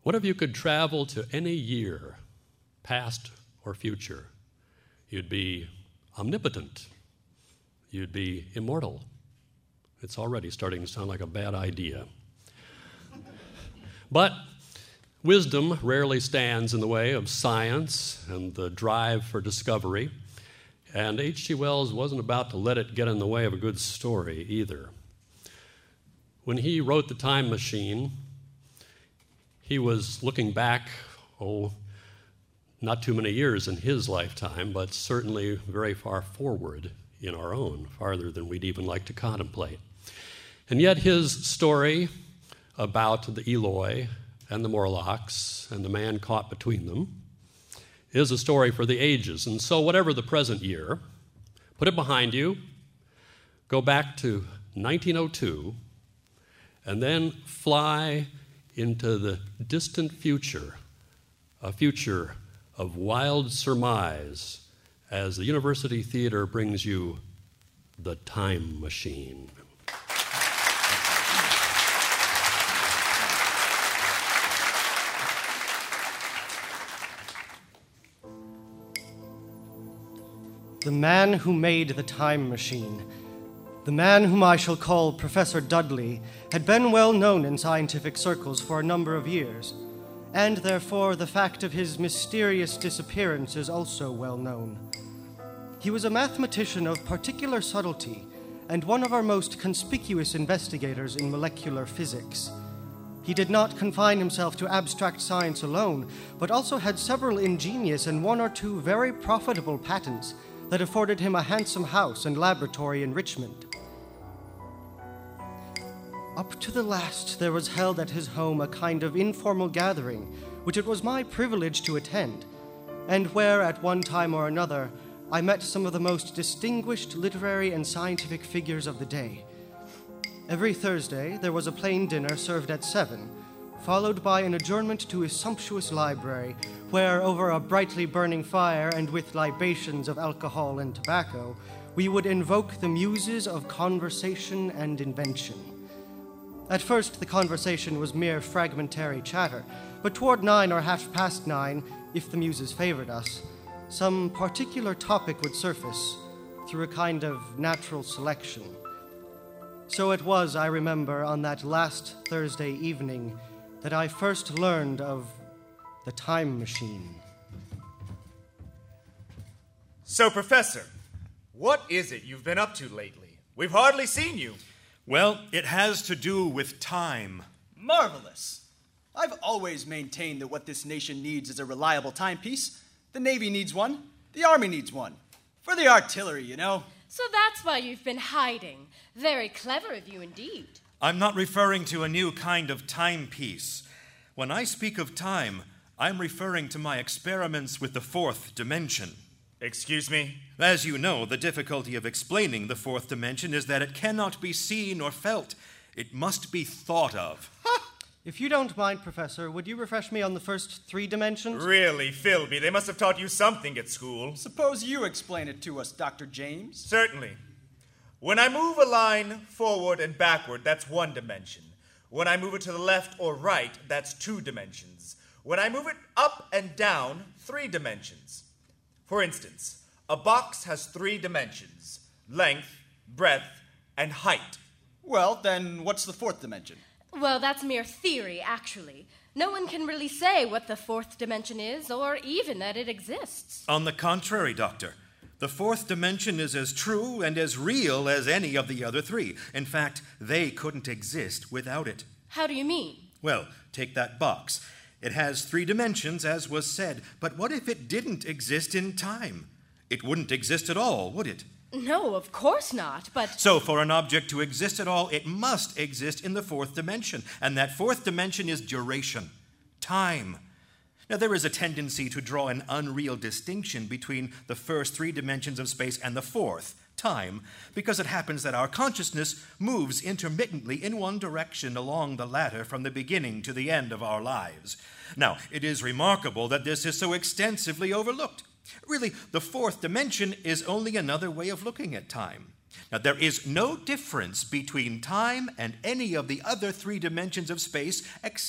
What if you could travel to any year, past or future? You'd be omnipotent. You'd be immortal. It's already starting to sound like a bad idea. But wisdom rarely stands in the way of science and the drive for discovery, and H.G. Wells wasn't about to let it get in the way of a good story either. When he wrote The Time Machine, he was looking back, not too many years in his lifetime, but certainly very far forward in our own, farther than we'd even like to contemplate. And yet his story about the Eloi and the Morlocks and the man caught between them is a story for the ages. And so whatever the present year, put it behind you, go back to 1902, and then fly into the distant future, a future of wild surmise, as the University Theater brings you The Time Machine. The man who made the time machine, the man whom I shall call Professor Dudley, had been well known in scientific circles for a number of years, and therefore the fact of his mysterious disappearance is also well known. He was a mathematician of particular subtlety and one of our most conspicuous investigators in molecular physics. He did not confine himself to abstract science alone, but also had several ingenious and one or two very profitable patents that afforded him a handsome house and laboratory in Richmond. Up to the last, there was held at his home a kind of informal gathering, which it was my privilege to attend, and where, at one time or another, I met some of the most distinguished literary and scientific figures of the day. Every Thursday, there was a plain dinner served at 7, followed by an adjournment to his sumptuous library, where, over a brightly burning fire and with libations of alcohol and tobacco, we would invoke the muses of conversation and invention. At first, the conversation was mere fragmentary chatter, but toward 9 or 9:30, if the muses favored us, some particular topic would surface through a kind of natural selection. So it was, I remember, on that last Thursday evening that I first learned of the time machine. So, Professor, what is it you've been up to lately? We've hardly seen you. Well, it has to do with time. Marvelous. I've always maintained that what this nation needs is a reliable timepiece. The Navy needs one. The Army needs one. For the artillery, you know. So that's why you've been hiding. Very clever of you indeed. I'm not referring to a new kind of timepiece. When I speak of time, I'm referring to my experiments with the fourth dimension. Excuse me? As you know, the difficulty of explaining the fourth dimension is that it cannot be seen or felt. It must be thought of. If you don't mind, Professor, would you refresh me on the first 3 dimensions? Really, Philby, they must have taught you something at school. Suppose you explain it to us, Dr. James. Certainly. When I move a line forward and backward, that's 1 dimension. When I move it to the left or right, that's 2 dimensions. When I move it up and down, 3 dimensions. For instance, a box has 3 dimensions: length, breadth, and height. Well, then what's the 4th dimension? Well, that's mere theory, actually. No one can really say what the 4th dimension is, or even that it exists. On the contrary, Doctor, the fourth dimension is as true and as real as any of the other 3. In fact, they couldn't exist without it. How do you mean? Well, take that box. It has 3 dimensions, as was said, but what if it didn't exist in time? It wouldn't exist at all, would it? No, of course not, but... So for an object to exist at all, it must exist in the 4th dimension, and that 4th dimension is duration, time. Now, there is a tendency to draw an unreal distinction between the first 3 dimensions of space and the 4th, time, because it happens that our consciousness moves intermittently in one direction along the latter from the beginning to the end of our lives. Now, it is remarkable that this is so extensively overlooked. Really, the 4th dimension is only another way of looking at time. Now, there is no difference between time and any of the other 3 dimensions of space except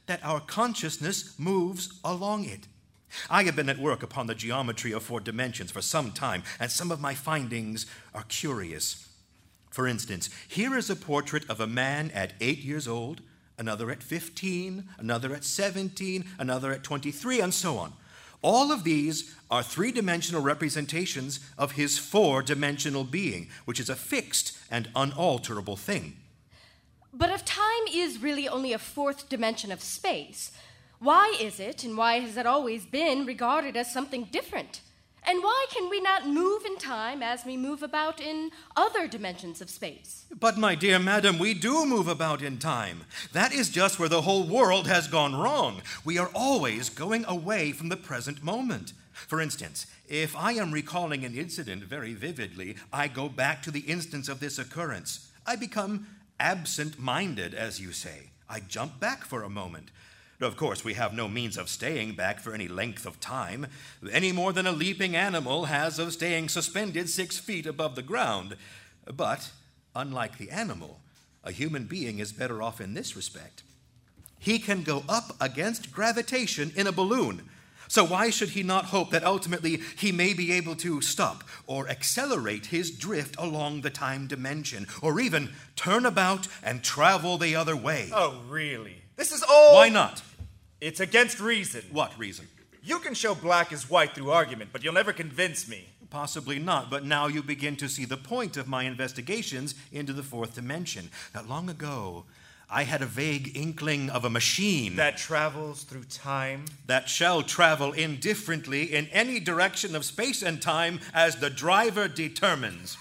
that our consciousness moves along it. I have been at work upon the geometry of 4 dimensions for some time, and some of my findings are curious. For instance, here is a portrait of a man at 8 years old, another at 15, another at 17, another at 23, and so on. All of these are 3-dimensional representations of his 4-dimensional being, which is a fixed and unalterable thing. But if time is really only a 4th dimension of space, why is it, and why has it always been, regarded as something different? And why can we not move in time as we move about in other dimensions of space? But, my dear madam, we do move about in time. That is just where the whole world has gone wrong. We are always going away from the present moment. For instance, if I am recalling an incident very vividly, I go back to the instance of this occurrence. I become absent-minded, as you say. I jump back for a moment. Of course, we have no means of staying back for any length of time, any more than a leaping animal has of staying suspended 6 feet above the ground. But, unlike the animal, a human being is better off in this respect. He can go up against gravitation in a balloon. So why should he not hope that ultimately he may be able to stop or accelerate his drift along the time dimension, or even turn about and travel the other way? Oh, really? This is all... Why not? It's against reason. What reason? You can show black is white through argument, but you'll never convince me. Possibly not, but now you begin to see the point of my investigations into the 4th dimension. Not long ago, I had a vague inkling of a machine That travels through time? that shall travel indifferently in any direction of space and time as the driver determines.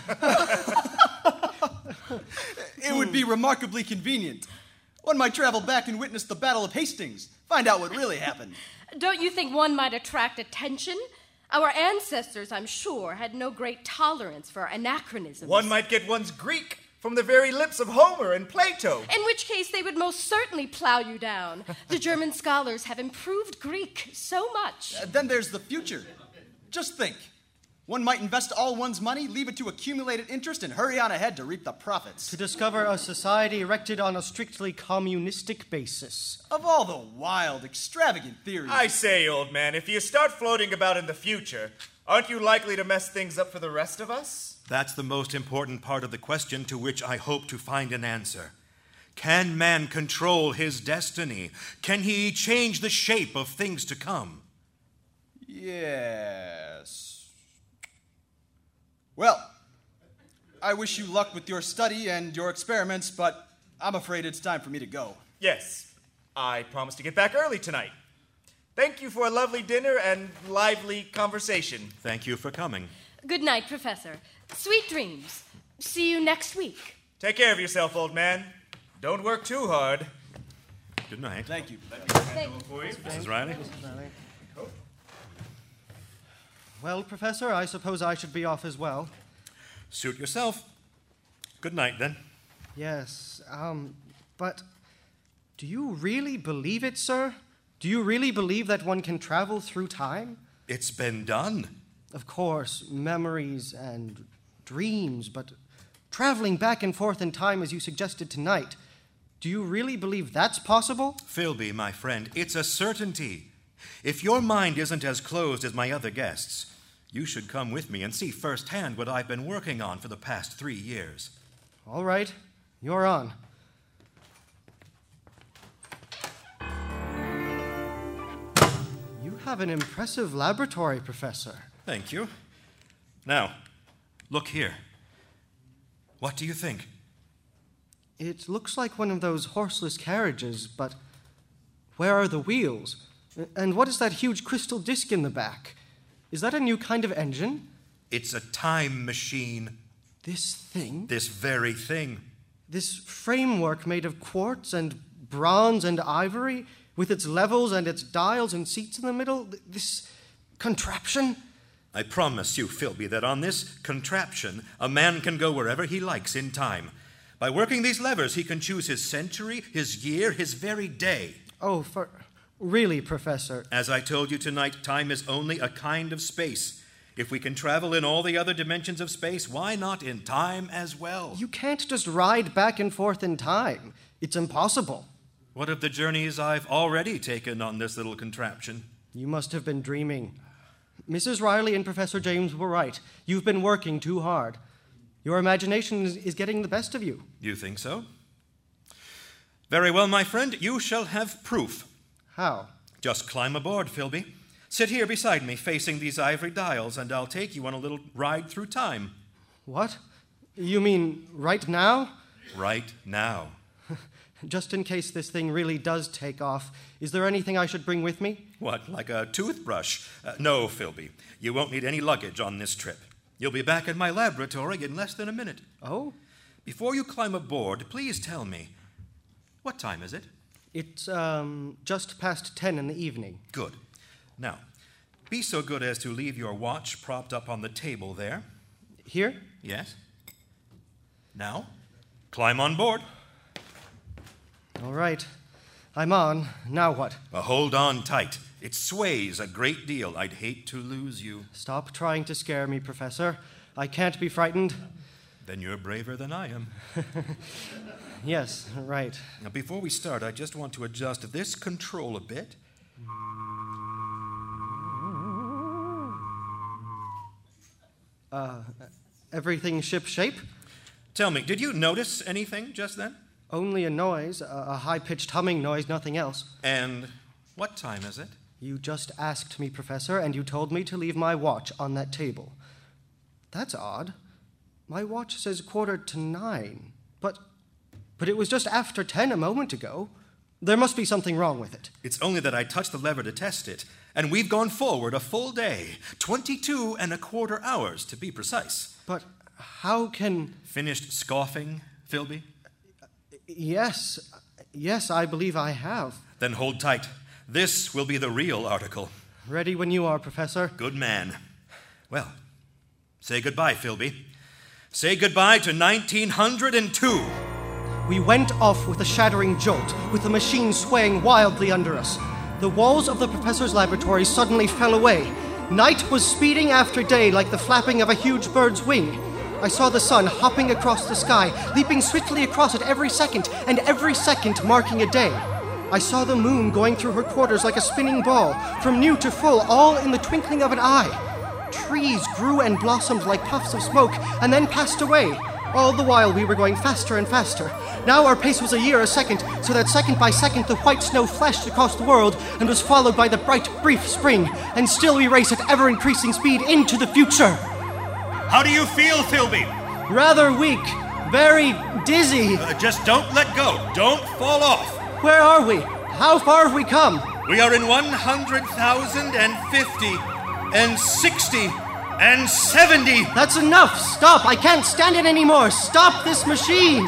It would be remarkably convenient. One might travel back and witness the Battle of Hastings, find out what really happened. Don't you think one might attract attention? Our ancestors, I'm sure, had no great tolerance for anachronisms. One might get one's Greek from the very lips of Homer and Plato. In which case, they would most certainly plow you down. The German scholars have improved Greek so much. Then there's the future. Just think. One might invest all one's money, leave it to accumulated interest, and hurry on ahead to reap the profits. To discover a society erected on a strictly communistic basis. Of all the wild, extravagant theories. I say, old man, if you start floating about in the future, aren't you likely to mess things up for the rest of us? That's the most important part of the question to which I hope to find an answer. Can man control his destiny? Can he change the shape of things to come? Yes. Well, I wish you luck with your study and your experiments, but I'm afraid it's time for me to go. Yes, I promise to get back early tonight. Thank you for a lovely dinner and lively conversation. Thank you for coming. Good night, Professor. Sweet dreams. See you next week. Take care of yourself, old man. Don't work too hard. Good night. Thank you. Mrs. Riley? Well, Professor, I suppose I should be off as well. Suit yourself. Good night, then. Yes, but do you really believe it, sir? Do you really believe that one can travel through time? It's been done. Of course, memories and dreams, but traveling back and forth in time as you suggested tonight, do you really believe that's possible? Philby, my friend, it's a certainty. If your mind isn't as closed as my other guests, you should come with me and see firsthand what I've been working on for the past 3 years. All right, you're on. You have an impressive laboratory, Professor. Thank you. Now, look here. What do you think? It looks like one of those horseless carriages, but where are the wheels? And what is that huge crystal disc in the back? Is that a new kind of engine? It's a time machine. This thing? This very thing. This framework made of quartz and bronze and ivory, with its levels and its dials and seats in the middle? This contraption? I promise you, Philby, that on this contraption, a man can go wherever he likes in time. By working these levers, he can choose his century, his year, his very day. Oh, really, Professor? As I told you tonight, time is only a kind of space. If we can travel in all the other dimensions of space, why not in time as well? You can't just ride back and forth in time. It's impossible. What of the journeys I've already taken on this little contraption? You must have been dreaming. Mrs. Riley and Professor James were right. You've been working too hard. Your imagination is getting the best of you. You think so? Very well, my friend. You shall have proof. How? Just climb aboard, Philby. Sit here beside me, facing these ivory dials, and I'll take you on a little ride through time. What? You mean right now? Right now. Just in case this thing really does take off, is there anything I should bring with me? What, like a toothbrush? No, Philby. You won't need any luggage on this trip. You'll be back in my laboratory in less than a minute. Oh? Before you climb aboard, please tell me, what time is it? It's, just past 10 in the evening. Good. Now, be so good as to leave your watch propped up on the table there. Here? Yes. Now, climb on board. All right. I'm on. Now what? Hold on tight. It sways a great deal. I'd hate to lose you. Stop trying to scare me, Professor. I can't be frightened. Then you're braver than I am. Yes, right. Now, before we start, I just want to adjust this control a bit. Everything ship-shape? Tell me, did you notice anything just then? Only a noise, a high-pitched humming noise, nothing else. And what time is it? You just asked me, Professor, and you told me to leave my watch on that table. That's odd. My watch says 9:15, but it was just after 10 a moment ago. There must be something wrong with it. It's only that I touched the lever to test it, and we've gone forward a full day, 22¼ hours to be precise. But how can... Finished scoffing, Philby? Yes, I believe I have. Then hold tight. This will be the real article. Ready when you are, Professor. Good man. Well, say goodbye, Philby. Say goodbye to 1902. We went off with a shattering jolt, with the machine swaying wildly under us. The walls of the professor's laboratory suddenly fell away. Night was speeding after day like the flapping of a huge bird's wing. I saw the sun hopping across the sky, leaping swiftly across it every second, and every second marking a day. I saw the moon going through her quarters like a spinning ball, from new to full, all in the twinkling of an eye. Trees grew and blossomed like puffs of smoke, and then passed away. All the while we were going faster and faster. Now our pace was a year a second, so that second by second the white snow flashed across the world and was followed by the bright, brief spring, and still we race at ever-increasing speed into the future. How do you feel, Philby? Rather weak, very dizzy. Just don't let go. Don't fall off. Where are we? How far have we come? We are in 100,000 and 50 and 60 and 70. That's enough. Stop. I can't stand it anymore. Stop this machine.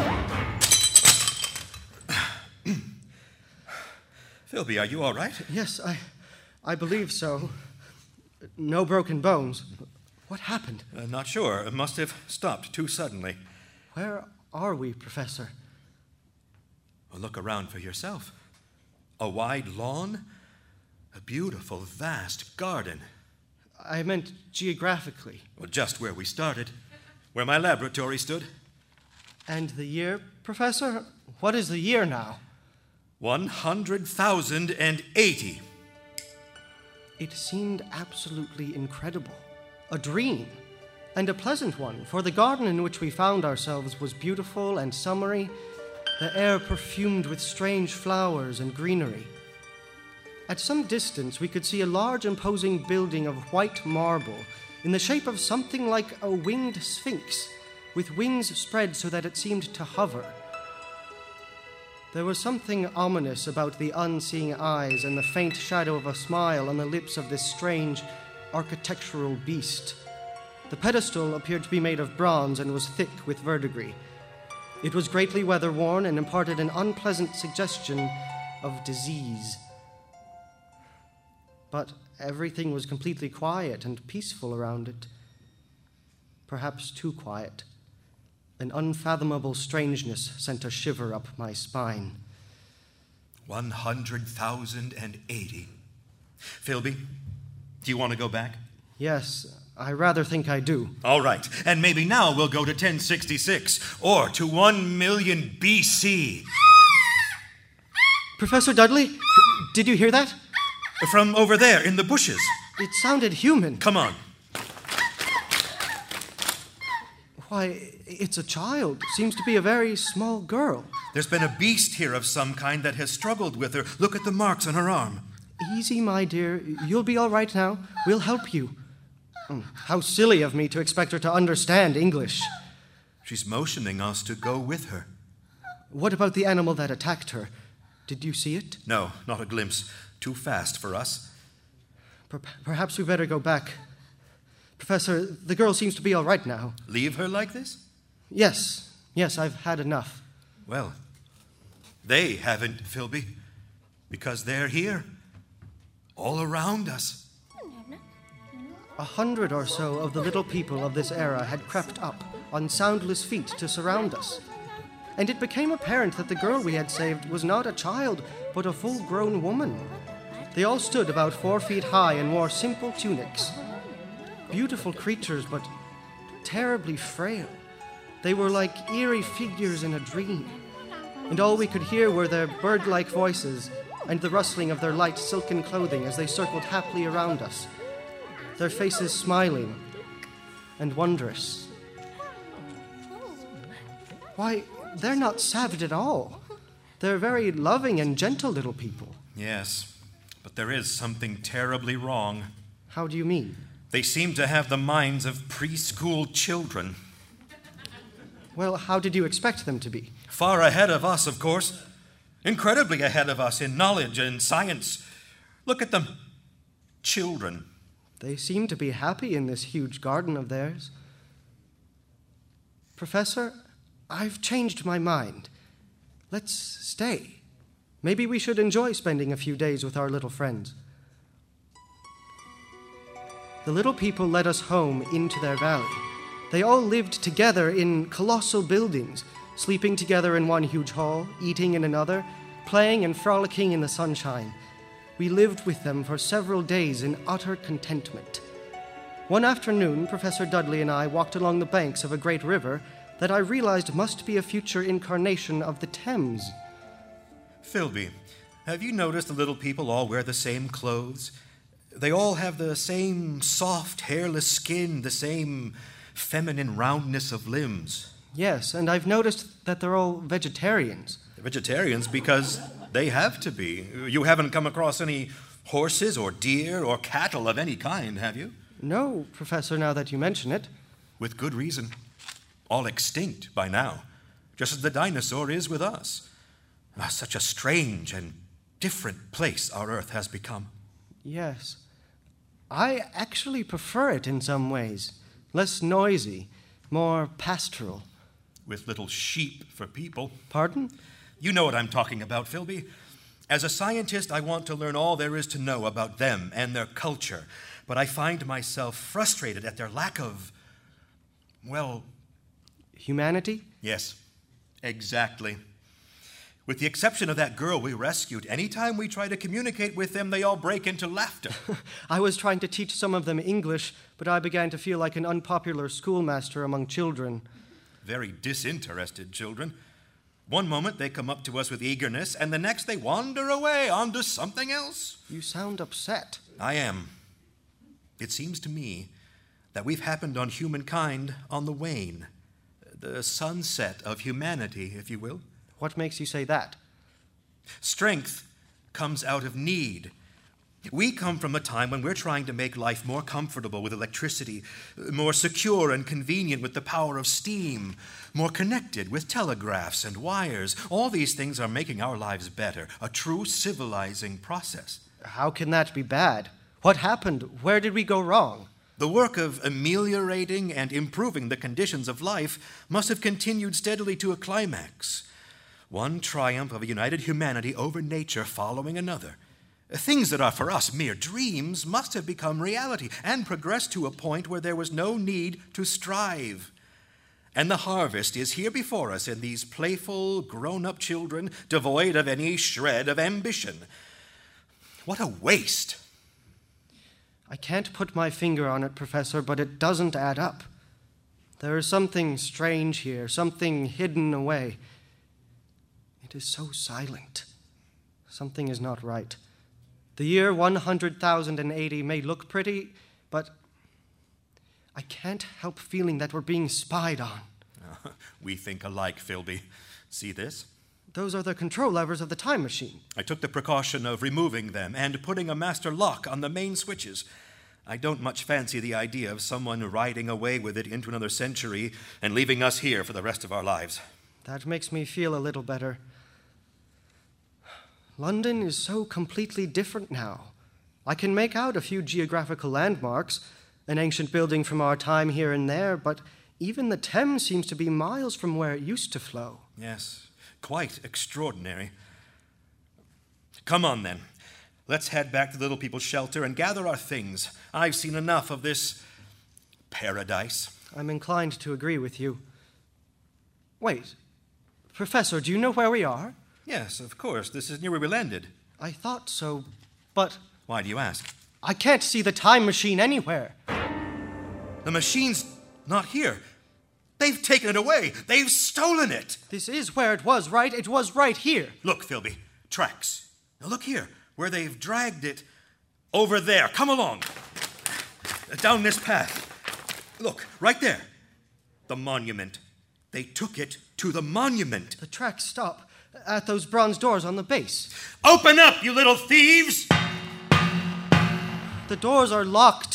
Philby, are you all right? Yes, I believe so. No broken bones. What happened? Not sure. It must have stopped too suddenly. Where are we, Professor? Well, look around for yourself. A wide lawn, a beautiful, vast garden. I meant geographically. Well, just where we started, where my laboratory stood. And the year, Professor? What is the year now? 100,080. It seemed absolutely incredible. A dream. And a pleasant one, for the garden in which we found ourselves was beautiful and summery, the air perfumed with strange flowers and greenery. At some distance, we could see a large, imposing building of white marble in the shape of something like a winged sphinx, with wings spread so that it seemed to hover. There was something ominous about the unseeing eyes and the faint shadow of a smile on the lips of this strange, architectural beast. The pedestal appeared to be made of bronze and was thick with verdigris. It was greatly weather-worn and imparted an unpleasant suggestion of disease. But everything was completely quiet and peaceful around it. Perhaps too quiet. An unfathomable strangeness sent a shiver up my spine. 100,080. Philby, do you want to go back? Yes, I rather think I do. All right, and maybe now we'll go to 1066 or to 1 million BC. Professor Dudley, did you hear that? From over there in the bushes. It sounded human. Come on. Why, it's a child. Seems to be a very small girl. There's been a beast here of some kind that has struggled with her. Look at the marks on her arm. Easy, my dear. You'll be all right now. We'll help you. How silly of me to expect her to understand English. She's motioning us to go with her. What about the animal that attacked her? Did you see it? No, not a glimpse. Too fast for us. Perhaps we better go back. Professor, the girl seems to be all right now. Leave her like this? Yes, I've had enough. Well, they haven't, Philby, because they're here, all around us. 100 or so of the little people of this era had crept up on soundless feet to surround us. And it became apparent that the girl we had saved was not a child, but a full-grown woman. They all stood about 4 feet high and wore simple tunics. Beautiful creatures, but terribly frail. They were like eerie figures in a dream, and all we could hear were their bird-like voices and the rustling of their light silken clothing as they circled happily around us, their faces smiling and wondrous. Why, they're not savage at all. They're very loving and gentle little people. Yes, but there is something terribly wrong. How do you mean? They seem to have the minds of preschool children. Well, how did you expect them to be? Far ahead of us, of course. Incredibly ahead of us in knowledge and science. Look at them. Children. They seem to be happy in this huge garden of theirs. Professor, I've changed my mind. Let's stay. Maybe we should enjoy spending a few days with our little friends. The little people led us home into their valley. They all lived together in colossal buildings, sleeping together in one huge hall, eating in another, playing and frolicking in the sunshine. We lived with them for several days in utter contentment. One afternoon, Professor Dudley and I walked along the banks of a great river that I realized must be a future incarnation of the Thames. Philby, have you noticed the little people all wear the same clothes? They all have the same soft, hairless skin, the same feminine roundness of limbs. Yes, and I've noticed that they're all vegetarians. They're vegetarians because they have to be. You haven't come across any horses or deer or cattle of any kind, have you? No, Professor, now that you mention it. With good reason. All extinct by now, just as the dinosaur is with us. Such a strange and different place our Earth has become. Yes. I actually prefer it in some ways. Less noisy, more pastoral. With little sheep for people. Pardon? You know what I'm talking about, Philby. As a scientist, I want to learn all there is to know about them and their culture. But I find myself frustrated at their lack of, well... Humanity? Yes, exactly. With the exception of that girl we rescued, anytime we try to communicate with them, they all break into laughter. I was trying to teach some of them English, but I began to feel like an unpopular schoolmaster among children. Very disinterested children. One moment they come up to us with eagerness, and the next they wander away onto something else. You sound upset. I am. It seems to me that we've happened on humankind on the wane. The sunset of humanity, if you will. What makes you say that? Strength comes out of need. We come from a time when we're trying to make life more comfortable with electricity, more secure and convenient with the power of steam, more connected with telegraphs and wires. All these things are making our lives better, a true civilizing process. How can that be bad? What happened? Where did we go wrong? The work of ameliorating and improving the conditions of life must have continued steadily to a climax. One triumph of a united humanity over nature following another. Things that are for us mere dreams must have become reality and progressed to a point where there was no need to strive. And the harvest is here before us in these playful, grown-up children devoid of any shred of ambition. What a waste! I can't put my finger on it, Professor, but it doesn't add up. There is something strange here, something hidden away. It is so silent, Something is not right. The year 100,080 may look pretty, but I can't help feeling that we're being spied on. We think alike, Philby. See this? Those are the control levers of the time machine. I took the precaution of removing them and putting a master lock on the main switches. I don't much fancy the idea of someone riding away with it into another century and leaving us here for the rest of our lives. That makes me feel a little better. London is so completely different now. I can make out a few geographical landmarks, an ancient building from our time here and there, but even the Thames seems to be miles from where it used to flow. Yes, quite extraordinary. Come on, then. Let's head back to the Little People's Shelter and gather our things. I've seen enough of this paradise. I'm inclined to agree with you. Wait, Professor, do you know where we are? Yes, of course. This is near where we landed. I thought so, but Why do you ask? I can't see the time machine anywhere. The machine's not here. They've taken it away. They've stolen it. This is where it was, right? It was right here. Look, Philby, tracks. Now look here, where they've dragged it. Over there. Come along. Down this path. Look, right there. The monument. They took it to the monument. The tracks stop at those bronze doors on the base. Open up, you little thieves! The doors are locked.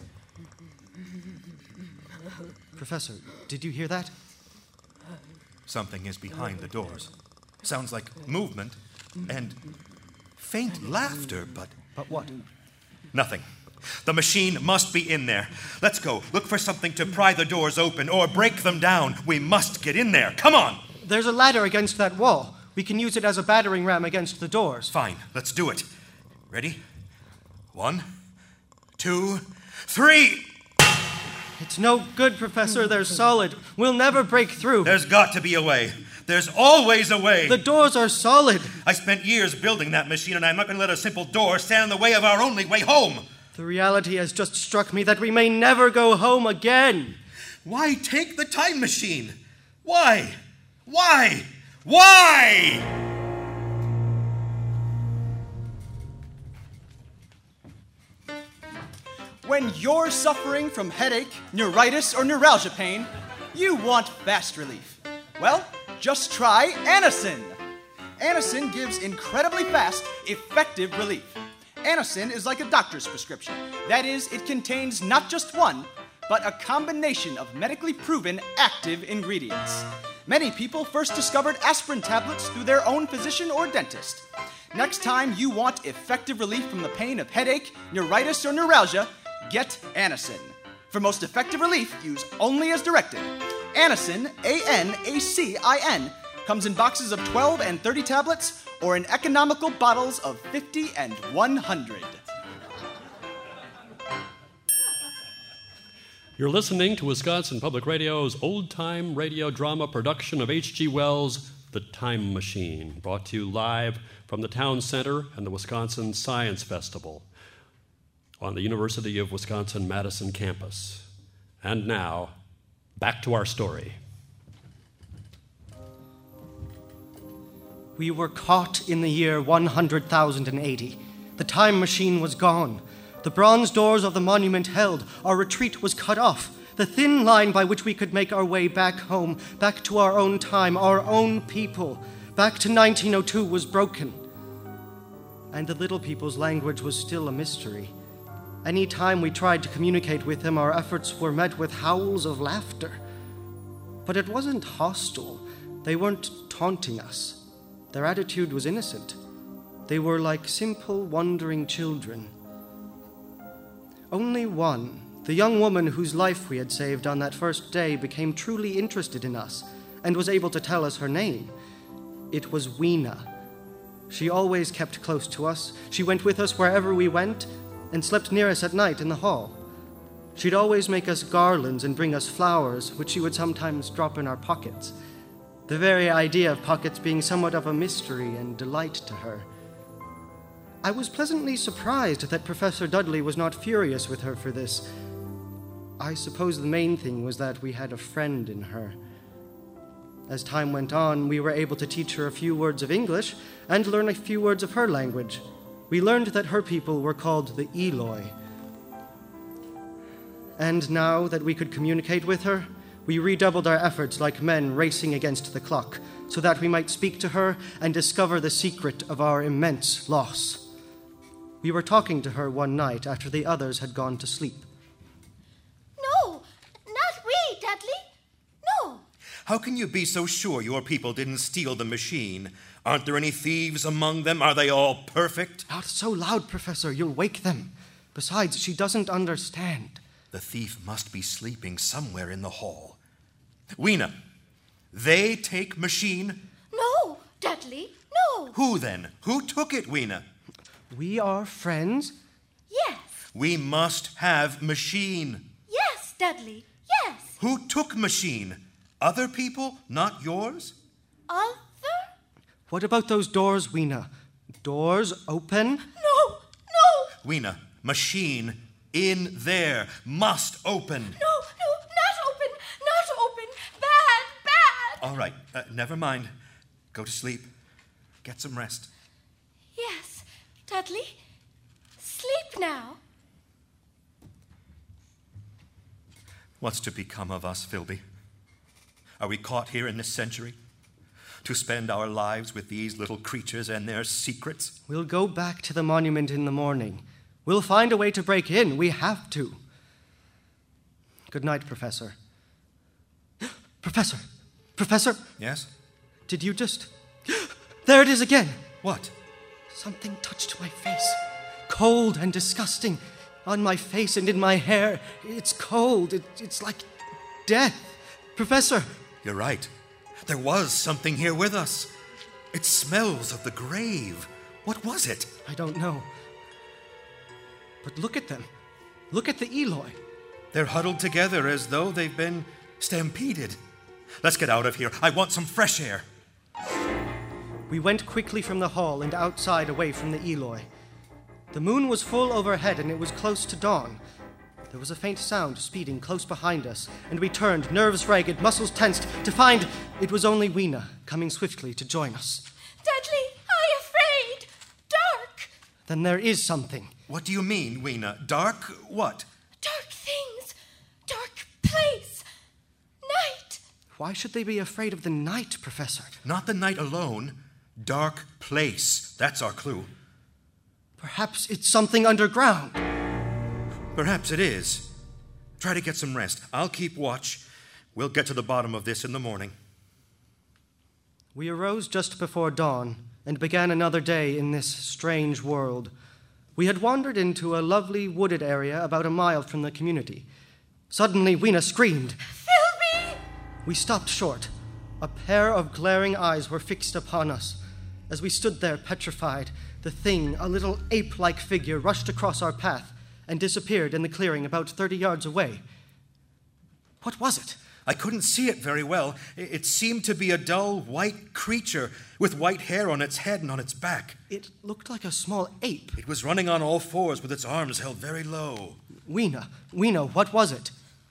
Professor, did you hear that? Something is behind the doors. Sounds like movement and faint laughter, but But what? nothing. The machine must be in there. Let's go. Look for something to pry the doors open or break them down. We must get in there. Come on. There's a ladder against that wall. We can use it as a battering ram against the doors. Fine. Let's do it. Ready? 1, 2, 3. It's no good, Professor. They're solid. We'll never break through. There's got to be a way. There's always a way. The doors are solid. I spent years building that machine, and I'm not going to let a simple door stand in the way of our only way home. The reality has just struck me that we may never go home again. Why take the time machine? Why? Why? Why? When you're suffering from headache, neuritis, or neuralgia pain, you want fast relief. Well, just try Anacin. Anacin gives incredibly fast, effective relief. Anacin is like a doctor's prescription. That is, it contains not just one, but a combination of medically proven active ingredients. Many people first discovered aspirin tablets through their own physician or dentist. Next time you want effective relief from the pain of headache, neuritis, or neuralgia, get Anacin. For most effective relief, use only as directed. Anacin, A-N-A-C-I-N, comes in boxes of 12 and 30 tablets or in economical bottles of 50 and 100. You're listening to Wisconsin Public Radio's old-time radio drama production of H.G. Wells' The Time Machine, brought to you live from the Town Center and the Wisconsin Science Festival on the University of Wisconsin-Madison campus. And now, back to our story. We were caught in the year 100,080. The time machine was gone. The bronze doors of the monument held. Our retreat was cut off. The thin line by which we could make our way back home, back to our own time, our own people, back to 1902 was broken. And the little people's language was still a mystery. Any time we tried to communicate with them, our efforts were met with howls of laughter. But it wasn't hostile. They weren't taunting us. Their attitude was innocent. They were like simple, wondering children. Only one, the young woman whose life we had saved on that first day, became truly interested in us and was able to tell us her name. It was Weena. She always kept close to us. She went with us wherever we went and slept near us at night in the hall. She'd always make us garlands and bring us flowers, which she would sometimes drop in our pockets. The very idea of pockets being somewhat of a mystery and delight to her. I was pleasantly surprised that Professor Dudley was not furious with her for this. I suppose the main thing was that we had a friend in her. As time went on, we were able to teach her a few words of English and learn a few words of her language. We learned that her people were called the Eloi. And now that we could communicate with her, we redoubled our efforts like men racing against the clock, so that we might speak to her and discover the secret of our immense loss. We were talking to her one night after the others had gone to sleep. No, not we, Dudley. No. How can you be so sure your people didn't steal the machine? Aren't there any thieves among them? Are they all perfect? Not so loud, Professor. You'll wake them. Besides, she doesn't understand. The thief must be sleeping somewhere in the hall. Weena, they take machine? No, Dudley, no. Who then? Who took it, Weena? We are friends? Yes, We must have machine. yes, Dudley, yes. Who took machine? Other people, not yours? Other? What about those doors, Weena? Doors open? No, no, Weena, machine in there must open. no, not open, not open. Bad. All right, never mind. Go to sleep. Get some rest. Yes, Dudley. Sleep now. What's to become of us, Philby? Are we caught here in this century to spend our lives with these little creatures and their secrets? We'll go back to the monument in the morning. We'll find a way to break in. We have to. Good night, Professor. Professor, Yes? did you just... There it is again. What? Something touched my face. Cold and disgusting. On my face and in my hair. It's cold. It's like death. Professor, You're right. There was something here with us. It smells of the grave. What was it? I don't know. But look at them. Look at the Eloi. They're huddled together as though they've been stampeded. Let's get out of here. I want some fresh air. We went quickly from the hall and outside away from the Eloi. The moon was full overhead and it was close to dawn. There was a faint sound speeding close behind us, and we turned, nerves ragged, muscles tensed, to find it was only Weena coming swiftly to join us. Dudley, I afraid. Dark. Then there is something. What do you mean, Weena? Dark what? Dark things. Dark place. Night. Why should they be afraid of the night, Professor? Not the night alone. Dark place. That's our clue. Perhaps it's something underground. Perhaps it is. Try to get some rest. I'll keep watch. We'll get to the bottom of this in the morning. We arose just before dawn and began another day in this strange world. We had wandered into a lovely wooded area about a mile from the community. Suddenly, Weena screamed. Philby! We stopped short. A pair of glaring eyes were fixed upon us. As we stood there petrified, the thing, a little ape-like figure, rushed across our path and disappeared in the clearing about 30 yards away. What was it? I couldn't see it very well. It seemed to be a dull white creature with white hair on its head and on its back. It looked like a small ape. It was running on all fours with its arms held very low. Weena, what was it?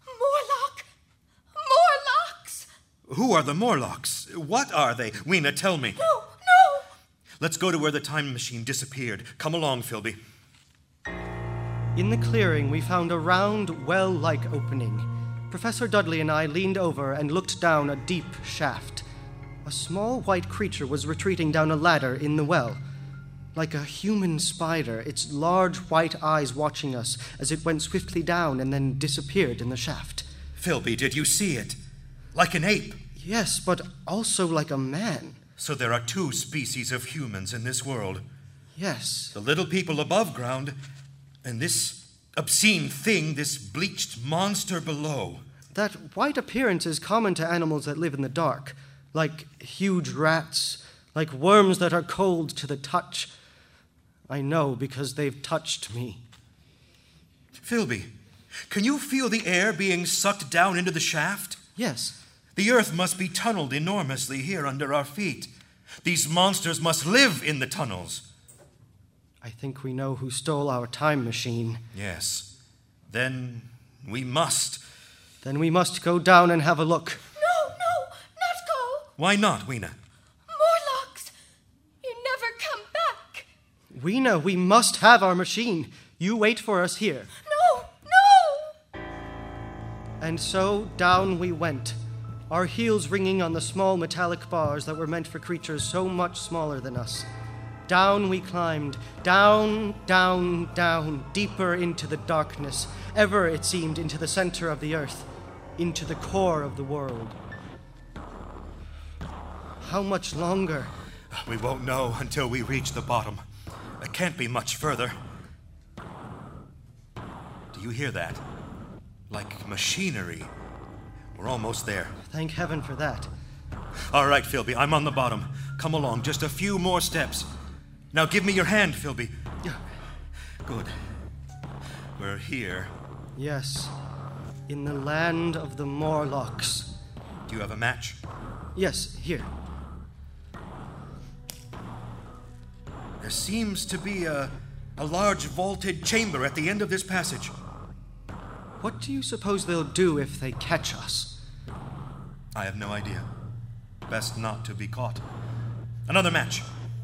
Morlocks. Who are the Morlocks? What are they? Weena, tell me. No. Let's go to where the time machine disappeared. Come along, Philby. In the clearing, we found a round, well-like opening. Professor Dudley and I leaned over and looked down a deep shaft. A small white creature was retreating down a ladder in the well. Like a human spider, its large white eyes watching us as it went swiftly down and then disappeared in the shaft. Philby, did you see it? Like an ape. Yes, but also like a man. So there are two species of humans in this world. Yes. The little people above ground, and this obscene thing, this bleached monster below. That white appearance is common to animals that live in the dark, like huge rats, like worms that are cold to the touch. I know because they've touched me. Philby, can you feel the air being sucked down into the shaft? Yes. The earth must be tunneled enormously here under our feet. These monsters must live in the tunnels. I think we know who stole our time machine. Yes. Then we must. Then we must go down and have a look. No, not go. Why not, Weena? Morlocks! You never come back! Weena, we must have our machine. You wait for us here. No! No! And so down we went, our heels ringing on the small metallic bars that were meant for creatures so much smaller than us. Down we climbed, down, down, down, deeper into the darkness, ever, it seemed, into the center of the earth, into the core of the world. How much longer? We won't know until we reach the bottom. It can't be much further. Do you hear that? Like machinery. We're almost there. Thank heaven for that. All right, Philby, I'm on the bottom. Come along, just a few more steps. Now give me your hand, Philby. Good. We're here. Yes, in the land of the Morlocks. Do you have a match? Yes, here. There seems to be a large vaulted chamber at the end of this passage. What do you suppose they'll do if they catch us? I have no idea. Best not to be caught. Another match.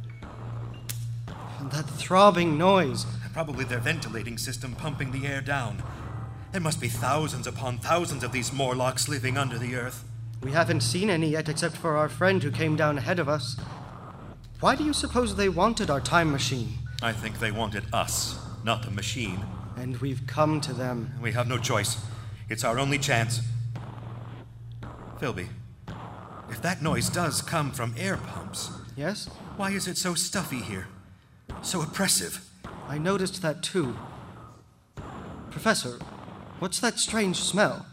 And that throbbing noise. Probably their ventilating system pumping the air down. There must be thousands upon thousands of these Morlocks living under the earth. We haven't seen any yet except for our friend who came down ahead of us. Why do you suppose they wanted our time machine? I think they wanted us, not the machine. And we've come to them. We have no choice. It's our only chance. Philby, if that noise does come from air pumps... Yes? Why is it so stuffy here? So oppressive? I noticed that too. Professor, what's that strange smell?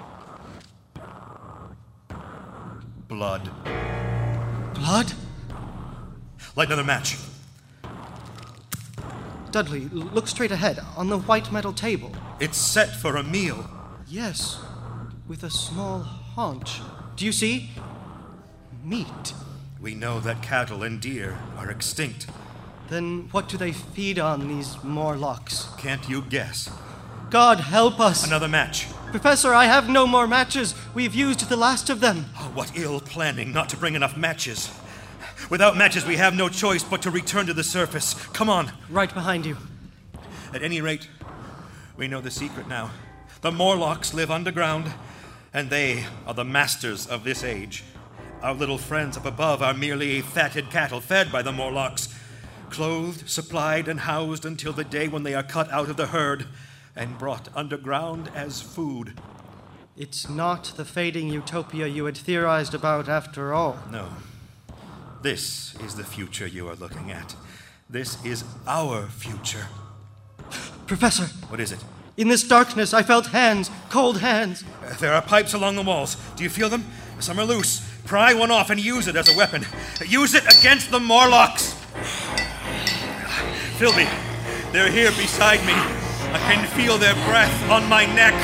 Blood. Blood? Light another match. Dudley, look straight ahead, on the white metal table. It's set for a meal. Yes, with a small haunch. Do you see? Meat. We know that cattle and deer are extinct. Then what do they feed on, these Morlocks? Can't you guess? God help us! Another match. Professor, I have no more matches. We've used the last of them. Oh, what ill planning not to bring enough matches. Without matches, we have no choice but to return to the surface. Come on. Right behind you. At any rate, we know the secret now. The Morlocks live underground, and they are the masters of this age. Our little friends up above are merely fatted cattle fed by the Morlocks, clothed, supplied, and housed until the day when they are cut out of the herd and brought underground as food. It's not the fading utopia you had theorized about after all. No. This is the future you are looking at. This is our future. Professor! What is it? In this darkness, I felt hands, cold hands. There are pipes along the walls. Do you feel them? Some are loose. Pry one off and use it as a weapon. Use it against the Morlocks! Philby, they're here beside me. I can feel their breath on my neck.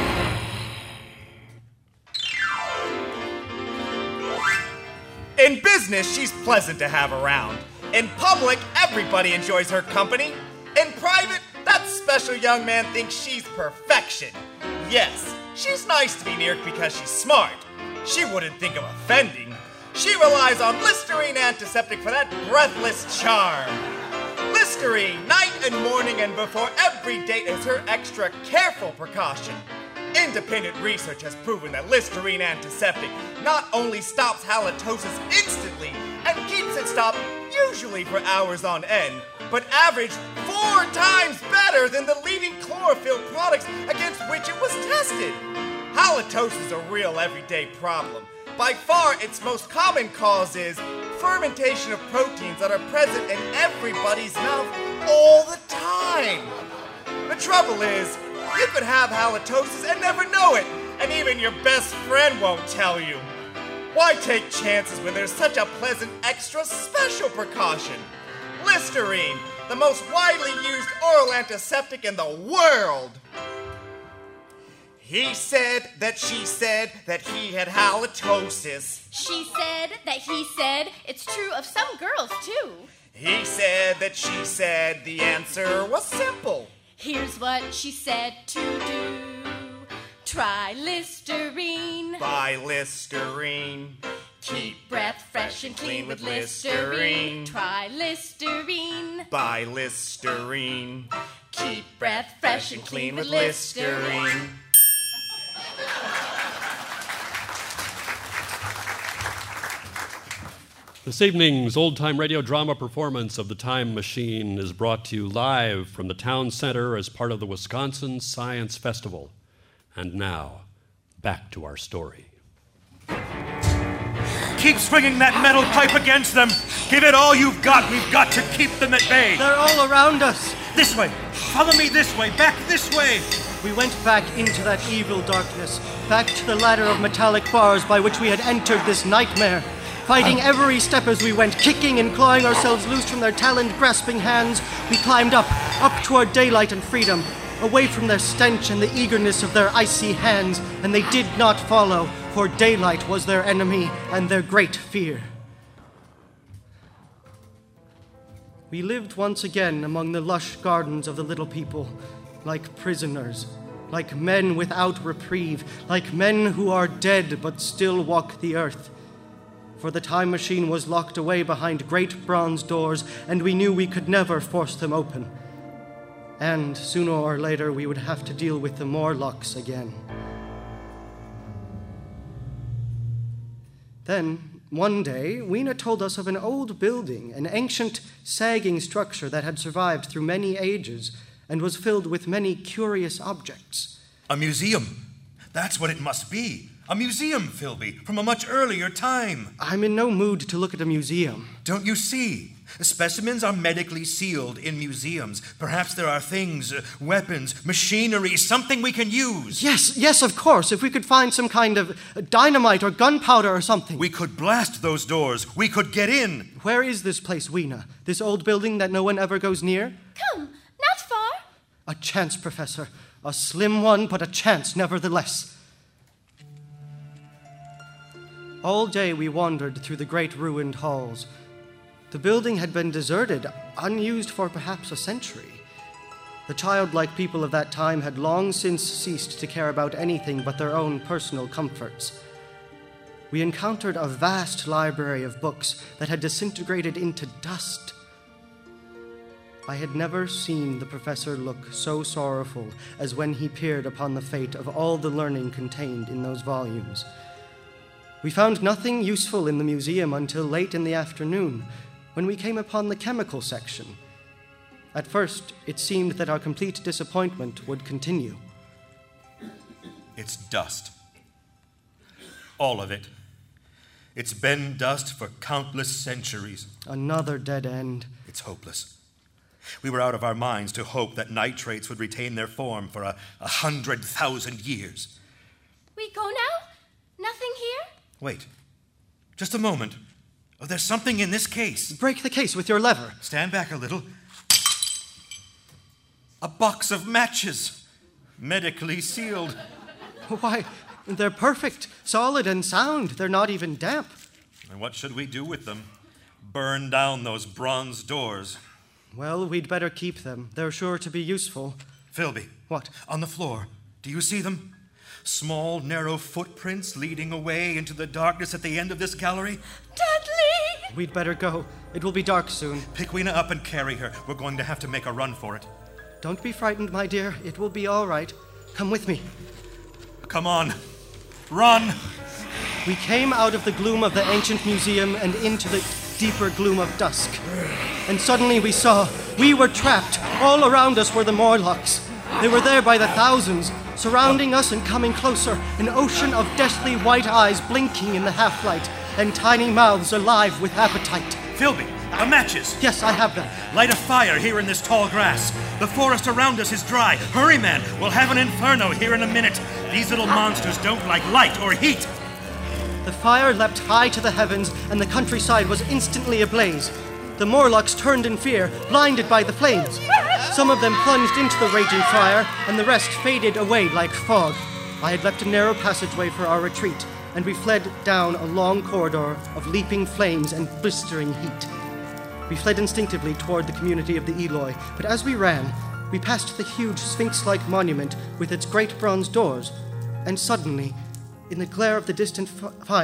In business, she's pleasant to have around. In public, everybody enjoys her company. In private, that special young man thinks she's perfection. Yes, she's nice to be near because she's smart. She wouldn't think of offending. She relies on Listerine antiseptic for that breathless charm. Listerine, night and morning and before every date is her extra careful precaution. Independent research has proven that Listerine antiseptic not only stops halitosis instantly and keeps it stopped usually for hours on end, but averaged 4 times better than the leading chlorophyll products against which it was tested. Halitosis is a real everyday problem. By far, its most common cause is fermentation of proteins that are present in everybody's mouth all the time. The trouble is, you could have halitosis and never know it, and even your best friend won't tell you. Why take chances when there's such a pleasant extra special precaution? Listerine, the most widely used oral antiseptic in the world. He said that she said that he had halitosis. She said that he said it's true of some girls, too. He said that she said the answer was simple. Here's what she said to do. Try Listerine. Buy Listerine. Keep breath fresh and clean with Listerine. Try Listerine. Buy Listerine. Keep breath fresh and clean with Listerine. This evening's old-time radio drama performance of The Time Machine is brought to you live from the town center as part of the Wisconsin Science Festival. And now, back to our story. Keep swinging that metal pipe against them. Give it all you've got. We've got to keep them at bay. They're all around us. This way. Follow me this way. Back this way. We went back into that evil darkness, back to the ladder of metallic bars by which we had entered this nightmare. Fighting every step as we went, kicking and clawing ourselves loose from their talon-grasping hands, we climbed up toward daylight and freedom, away from their stench and the eagerness of their icy hands, and they did not follow, for daylight was their enemy and their great fear. We lived once again among the lush gardens of the little people, like prisoners, like men without reprieve, like men who are dead but still walk the earth. For the time machine was locked away behind great bronze doors, and we knew we could never force them open. And sooner or later we would have to deal with the Morlocks again. Then, one day, Weena told us of an old building, an ancient, sagging structure that had survived through many ages and was filled with many curious objects. A museum. That's what it must be. A museum, Philby, from a much earlier time. I'm in no mood to look at a museum. Don't you see? Specimens are medically sealed in museums. Perhaps there are things, weapons, machinery, something we can use. Yes, of course. If we could find some kind of dynamite or gunpowder or something. We could blast those doors. We could get in. Where is this place, Weena? This old building that no one ever goes near? Come, not far. A chance, Professor. A slim one, but a chance nevertheless. All day we wandered through the great ruined halls. The building had been deserted, unused for perhaps a century. The childlike people of that time had long since ceased to care about anything but their own personal comforts. We encountered a vast library of books that had disintegrated into dust. I had never seen the professor look so sorrowful as when he peered upon the fate of all the learning contained in those volumes. We found nothing useful in the museum until late in the afternoon, when we came upon the chemical section. At first, it seemed that our complete disappointment would continue. It's dust. All of it. It's been dust for countless centuries. Another dead end. It's hopeless. We were out of our minds to hope that nitrates would retain their form for 100,000 years. We go now? Nothing here? Wait. Just a moment. Oh, there's something in this case. Break the case with your lever. Stand back a little. A box of matches. Medically sealed. Why, they're perfect, solid and sound. They're not even damp. And what should we do with them? Burn down those bronze doors. Well, we'd better keep them. They're sure to be useful. Philby. What? On the floor. Do you see them? Small, narrow footprints leading away into the darkness at the end of this gallery. Dudley! We'd better go. It will be dark soon. Pick Weena up and carry her. We're going to have to make a run for it. Don't be frightened, my dear. It will be all right. Come with me. Come on. Run! We came out of the gloom of the ancient museum and into the deeper gloom of dusk. And suddenly we saw we were trapped. All around us were the Morlocks. They were there by the thousands, surrounding us and coming closer, an ocean of deathly white eyes blinking in the half-light, and tiny mouths alive with appetite. Philby, the matches! Yes, I have them. Light a fire here in this tall grass. The forest around us is dry. Hurry, man. We'll have an inferno here in a minute. These little monsters don't like light or heat. The fire leapt high to the heavens, and the countryside was instantly ablaze. The Morlocks turned in fear, blinded by the flames. Some of them plunged into the raging fire, and the rest faded away like fog. I had left a narrow passageway for our retreat, and we fled down a long corridor of leaping flames and blistering heat. We fled instinctively toward the community of the Eloi, but as we ran, we passed the huge sphinx-like monument with its great bronze doors, and suddenly, in the glare of the distant fire,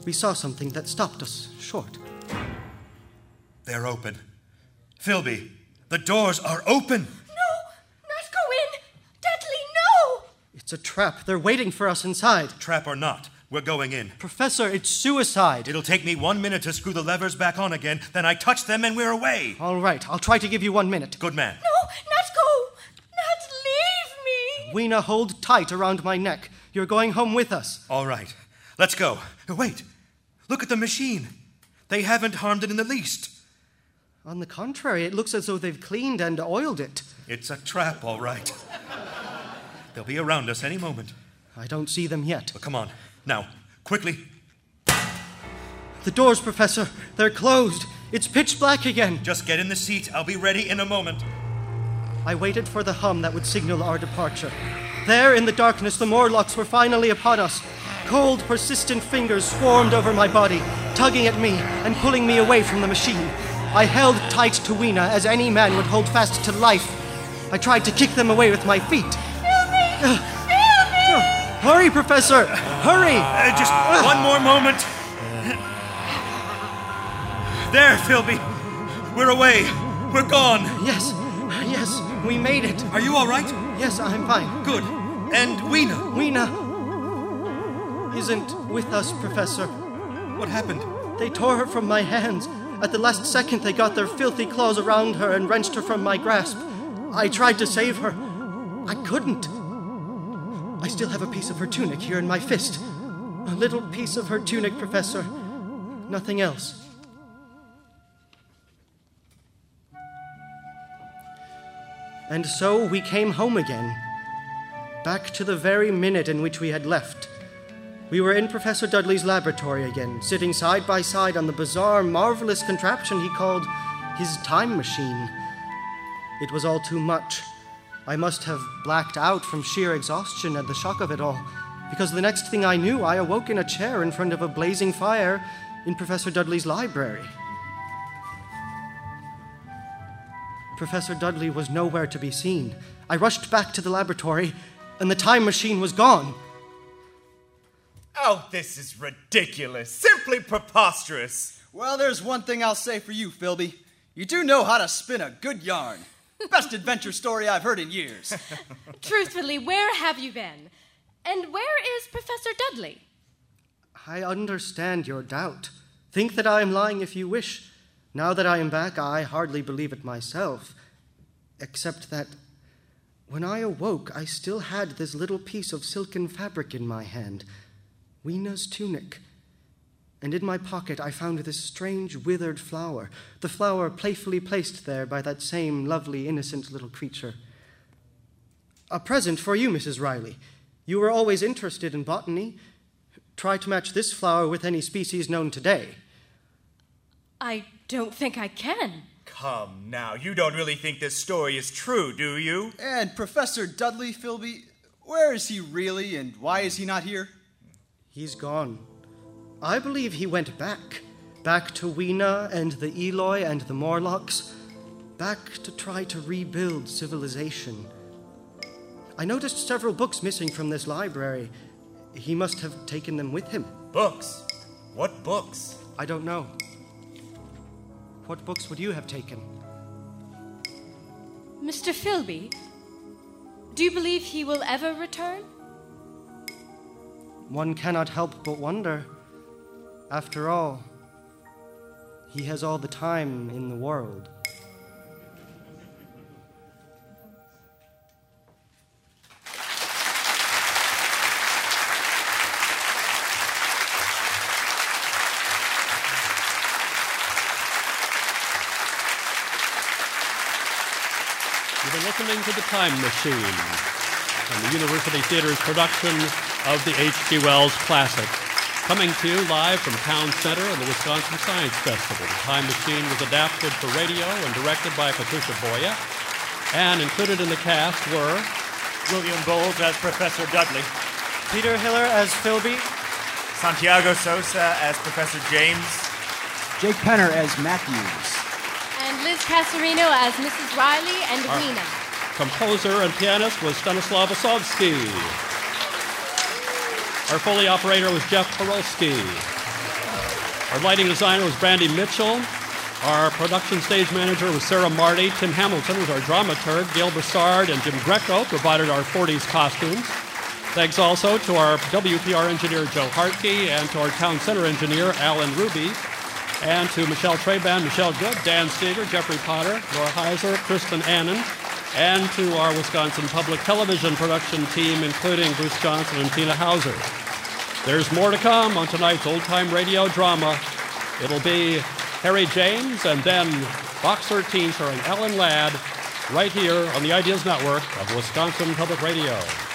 we saw something that stopped us short. They're open. Philby, the doors are open. No, not go in. Dudley, no. It's a trap. They're waiting for us inside. Trap or not, we're going in. Professor, it's suicide. It'll take me 1 minute to screw the levers back on again, then I touch them and we're away. All right, I'll try to give you 1 minute. Good man. No, not go. Not leave me. Weena, hold tight around my neck. You're going home with us. All right, let's go. Wait, look at the machine. They haven't harmed it in the least. On the contrary, it looks as though they've cleaned and oiled it. It's a trap, all right. They'll be around us any moment. I don't see them yet. But come on, now, quickly. The doors, Professor, they're closed. It's pitch black again. Just get in the seat. I'll be ready in a moment. I waited for the hum that would signal our departure. There in the darkness, the Morlocks were finally upon us. Cold, persistent fingers swarmed over my body, tugging at me and pulling me away from the machine. I held tight to Weena as any man would hold fast to life. I tried to kick them away with my feet. Philby! Hurry, Professor! Hurry! Just one more moment. There, Philby. We're away. We're gone. Yes, we made it. Are you all right? Yes, I'm fine. Good. And Weena? Weena isn't with us, Professor. What happened? They tore her from my hands. At the last second, they got their filthy claws around her and wrenched her from my grasp. I tried to save her. I couldn't. I still have a piece of her tunic here in my fist. A little piece of her tunic, Professor. Nothing else. And so we came home again, back to the very minute in which we had left. We were in Professor Dudley's laboratory again, sitting side by side on the bizarre, marvelous contraption he called his time machine. It was all too much. I must have blacked out from sheer exhaustion and the shock of it all, because the next thing I knew, I awoke in a chair in front of a blazing fire in Professor Dudley's library. Professor Dudley was nowhere to be seen. I rushed back to the laboratory, and the time machine was gone. Oh, this is ridiculous. Simply preposterous. Well, there's one thing I'll say for you, Philby. You do know how to spin a good yarn. Best adventure story I've heard in years. Truthfully, where have you been? And where is Professor Dudley? I understand your doubt. Think that I am lying if you wish. Now that I am back, I hardly believe it myself. Except that when I awoke, I still had this little piece of silken fabric in my hand, Weena's tunic. And in my pocket, I found this strange withered flower, the flower playfully placed there by that same lovely, innocent little creature. A present for you, Mrs. Riley. You were always interested in botany. Try to match this flower with any species known today. I don't think I can. Come now, you don't really think this story is true, do you? And Professor Dudley, Philby, where is he really and why is he not here? He's gone. I believe he went back to Weena and the Eloi and the Morlocks, back to try to rebuild civilization. I noticed several books missing from this library. He must have taken them with him. Books? What books? I don't know. What books would you have taken? Mr. Philby, do you believe he will ever return? One cannot help but wonder. After all, he has all the time in the world. You've been listening to The Time Machine and the University Theater's production of the H.G. Wells classic. Coming to you live from Town Center and the Wisconsin Science Festival. The Time Machine was adapted for radio and directed by Patricia Boya. And included in the cast were William Bowles as Professor Dudley, Peter Hiller as Philby, Santiago Sosa as Professor James, Jake Penner as Matthews. And Liz Casarino as Mrs. Riley and Weena. composer and pianist was Stanislav Osovsky. Our Foley operator was Jeff Porolsky. Our lighting designer was Brandy Mitchell. Our production stage manager was Sarah Marty. Tim Hamilton was our dramaturg. Gail Broussard and Jim Greco provided our 40s costumes. Thanks also to our WPR engineer, Joe Hartke, and to our town center engineer, Alan Ruby, and to Michelle Traban, Michelle Good, Dan Steger, Jeffrey Potter, Laura Heiser, Kristen Annan, and to our Wisconsin Public Television production team, including Bruce Johnson and Tina Hauser. There's more to come on tonight's old-time radio drama. It'll be Harry James and then Box 13 starring Ellen Ladd right here on the Ideas Network of Wisconsin Public Radio.